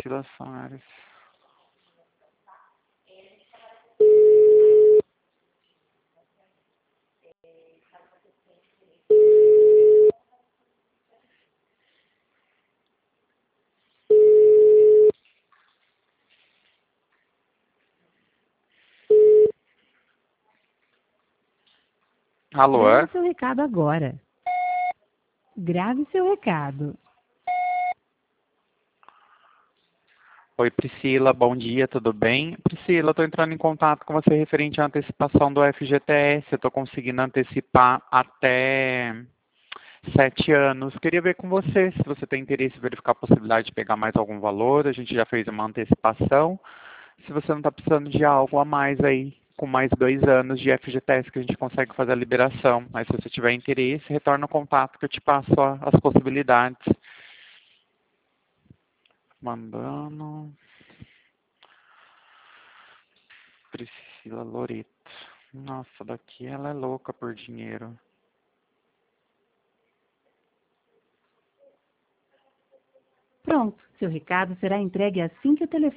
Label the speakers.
Speaker 1: Priscila Soares. Alô?
Speaker 2: Grave seu recado agora. Grave seu recado.
Speaker 1: Oi, Priscila, bom dia, tudo bem? Priscila, eu estou entrando em contato com você referente à antecipação do FGTS. Eu estou conseguindo antecipar até 7 anos. Queria ver com você se você tem interesse em verificar a possibilidade de pegar mais algum valor. A gente já fez uma antecipação. Se você não está precisando de algo a mais aí, com mais 2 anos de FGTS que a gente consegue fazer a liberação. Mas se você tiver interesse, retorna o contato que eu te passo as possibilidades. Mandando. Priscila Loreto. Nossa, daqui ela é louca por dinheiro.
Speaker 2: Pronto, seu recado será entregue assim que o telefone